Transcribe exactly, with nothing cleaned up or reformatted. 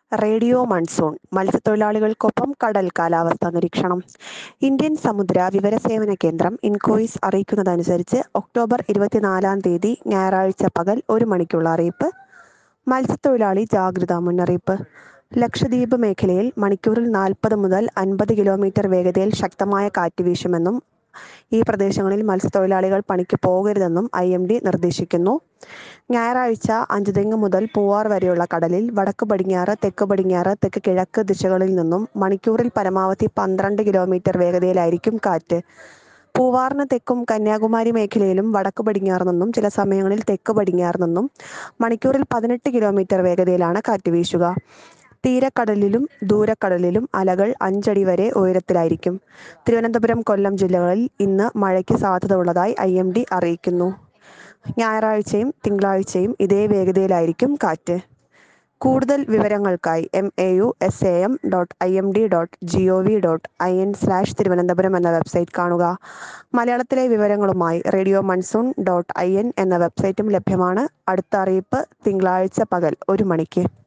Radio monsoon മത്സ്യത്തൊഴിലാളികൾക്കൊപ്പം കടൽ കാലാവസ്ഥാ നിരീക്ഷണം. ഇന്ത്യൻ സമുദ്ര വിവരസേവന കേന്ദ്രം ഇൻകോയിസ് അറിയിക്കുന്നതനുസരിച്ച് ഒക്ടോബർ ഇരുപത്തിനാലാം തീയതി ഞായറാഴ്ച പകൽ ഒരു മണിക്കുള്ള അറിയിപ്പ്. മത്സ്യത്തൊഴിലാളി ജാഗ്രതാ മുന്നറിയിപ്പ്. ലക്ഷദ്വീപ് മേഖലയിൽ മണിക്കൂറിൽ നാൽപ്പത് മുതൽ അൻപത് കിലോമീറ്റർ വേഗതയിൽ ശക്തമായ കാറ്റ് വീശുമെന്നും ഈ പ്രദേശങ്ങളിൽ മത്സ്യത്തൊഴിലാളികൾ പണിക്ക് പോകരുതെന്നും ഐ എം ഡി നിർദ്ദേശിക്കുന്നു. ഞായറാഴ്ച അഞ്ചുതെങ്ങ് മുതൽ പൂവാർ വരെയുള്ള കടലിൽ വടക്ക് പടിഞ്ഞാറ്, തെക്ക് പടിഞ്ഞാറ്, തെക്ക് കിഴക്ക് ദിശകളിൽ നിന്നും മണിക്കൂറിൽ പരമാവധി പന്ത്രണ്ട് കിലോമീറ്റർ വേഗതയിലായിരിക്കും കാറ്റ്. പൂവാറിന് തെക്കും കന്യാകുമാരി മേഖലയിലും വടക്ക് പടിഞ്ഞാറ് നിന്നും ചില സമയങ്ങളിൽ തെക്ക് പടിഞ്ഞാറ് നിന്നും മണിക്കൂറിൽ പതിനെട്ട് കിലോമീറ്റർ വേഗതയിലാണ് കാറ്റ് വീശുക. തീരക്കടലിലും ദൂരക്കടലിലും അലകൾ അഞ്ചടി വരെ ഉയരത്തിലായിരിക്കും. തിരുവനന്തപുരം, കൊല്ലം ജില്ലകളിൽ ഇന്ന് മഴയ്ക്ക് സാധ്യത ഉള്ളതായി ഐ എം ഡി അറിയിക്കുന്നു. ഞായറാഴ്ചയും തിങ്കളാഴ്ചയും ഇതേ വേഗതയിലായിരിക്കും കാറ്റ്. കൂടുതൽ വിവരങ്ങൾക്കായി M A U S A M dot I M D dot G O V dot I N slash Thiruvananthapuram എന്ന വെബ്സൈറ്റ് കാണുക. മലയാളത്തിലെ വിവരങ്ങളുമായി radio monsoon dot I N എന്ന വെബ്സൈറ്റും ലഭ്യമാണ്. അടുത്ത അറിയിപ്പ് തിങ്കളാഴ്ച പകൽ ഒരു മണിക്ക്.